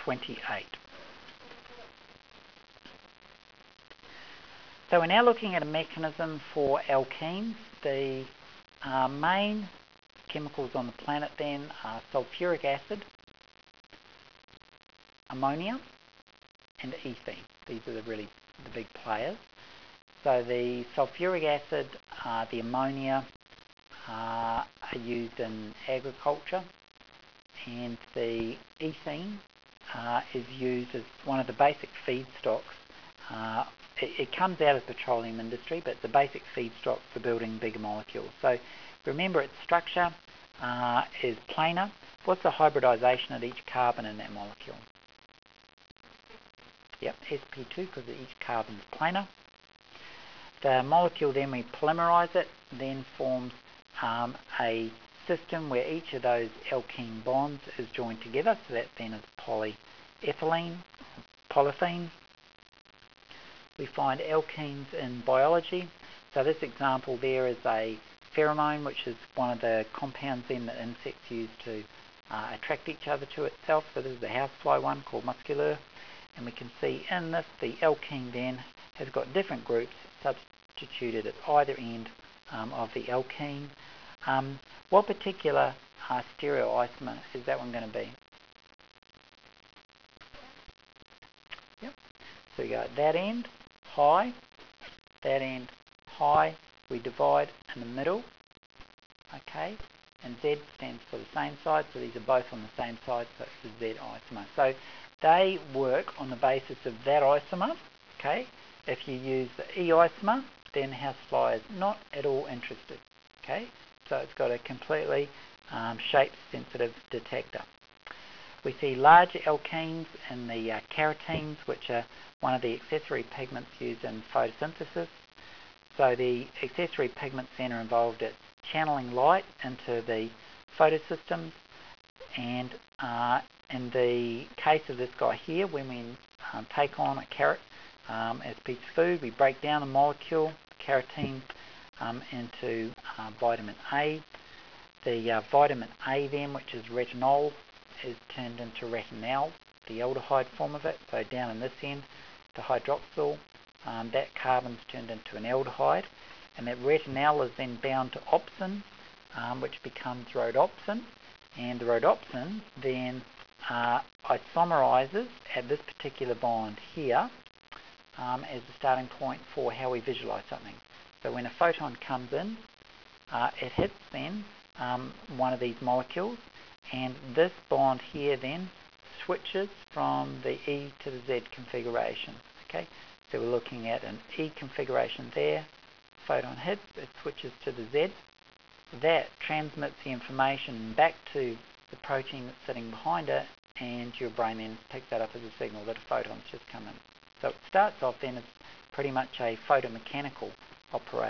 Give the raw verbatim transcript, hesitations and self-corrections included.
twenty-eight. So we're now looking at a mechanism for alkenes. The uh, main chemicals on the planet then are sulfuric acid, ammonia, and ethene. These are the really the big players. So the sulfuric acid, uh, the ammonia uh, are used in agriculture, and the ethene uh, is used as one of the basic feedstocks. Uh, it, it comes out of the petroleum industry, but it's a basic feedstock for building bigger molecules. So remember, its structure uh, is planar. What's the hybridization at each carbon in that molecule? Yep, S P two, because each carbon is planar. The molecule, then we polymerize it, then forms um, a system where each of those alkene bonds is joined together, so that then is polyethylene, polythene. We find alkenes in biology. So this example there is a pheromone, which is one of the compounds then that insects use to uh, attract each other to itself. So this is the housefly one called musculaire. And we can see in this, the alkene then has got different groups substituted at either end um, of the alkene. Um, what particular uh, stereoisomer is that one going to be? Yep. So we go at that end, high, that end, high. We divide in the middle, okay, and Z stands for the same side, so these are both on the same side, so it's the Z isomer. So they work on the basis of that isomer, okay. If you use the E isomer, then housefly is not at all interested, okay. So it's got a completely um, shape-sensitive detector. We see large alkenes in the uh, carotenes, which are one of the accessory pigments used in photosynthesis. So the accessory pigments then are involved at channeling light into the photosystems, and uh, in the case of this guy here, when we um, take on a carrot um, as a piece of food, we break down the molecule, carotene, um, into uh, vitamin A. The uh, vitamin A then, which is retinol, is turned into retinal, the aldehyde form of it. So down in this end, the hydroxyl, um, that carbon's turned into an aldehyde, and that retinal is then bound to opsin, um, which becomes rhodopsin, and the rhodopsin then uh, isomerizes at this particular bond here um, as the starting point for how we visualize something. So when a photon comes in, uh, it hits then um, one of these molecules, and this bond here then switches from the E to the Z configuration. Okay, so we're looking at an E configuration there. Photon hits, it switches to the Z. That transmits the information back to the protein that's sitting behind it, and your brain then picks that up as a signal that a photon's just come in. So it starts off then as pretty much a photomechanical operation.